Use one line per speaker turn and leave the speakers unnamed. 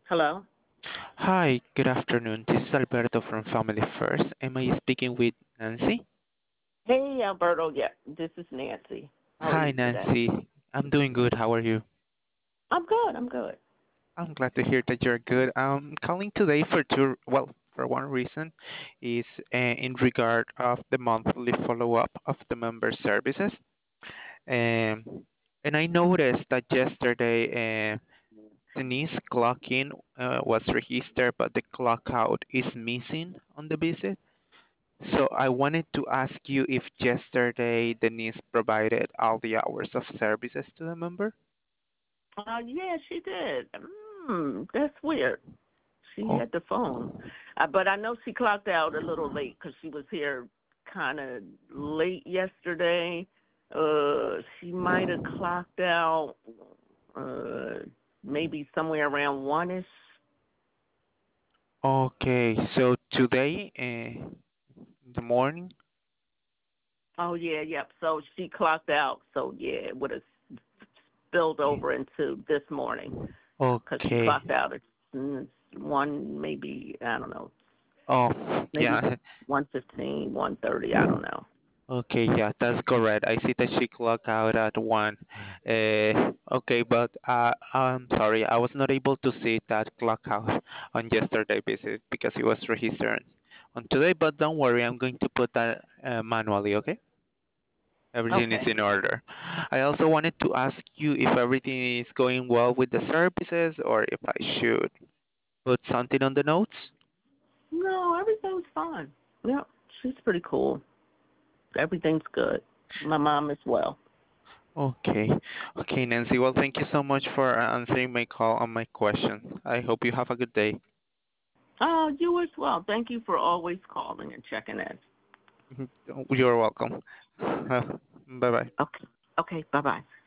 Hello.
Hi, good afternoon. This is Alberto from Family First. Am I speaking with Nancy?
Hey, Alberto. Yeah, this is Nancy. How are
Hi,
you today?
Nancy. I'm doing good. How are you?
I'm good. I'm good.
I'm glad to hear that you're good. I'm calling today for one reason, is in regard of the monthly follow-up of the member services. Um, and I noticed that yesterday, Denise clock in was registered, but the clock out is missing on the visit. So I wanted to ask you if yesterday Denise provided all the hours of services to the member.
Yeah, she did. That's weird. She
Oh,
had the phone, but I know she clocked out a little late because she was here kind of late yesterday. She might have clocked out uh maybe somewhere around one ish.
okay. So today, in the morning.
Oh yeah, yep. So she clocked out. So yeah, it would have spilled over into this morning. Because she
Okay.
clocked out at one, maybe I don't know,
Oh,
maybe
yeah.
1:15, 1:30. I don't know.
Okay, yeah, that's correct. I see that she clocked out at one. Okay, but I'm sorry, I was not able to see that clock out on yesterday visit because it was registered on today. But don't worry, I'm going to put that manually. Okay. Everything is
Okay.
in order. I also wanted to ask you if everything is going well with the services or if I should put something on the notes.
No, everything's fine. Yep, she's pretty cool. Everything's good. My mom as well.
Okay. Okay, Nancy. Well, thank you so much for answering my call and my question. I hope you have a good day.
Oh, you as well. Thank you for always calling and checking in.
You're welcome. Bye bye.
Okay. Okay. Bye bye.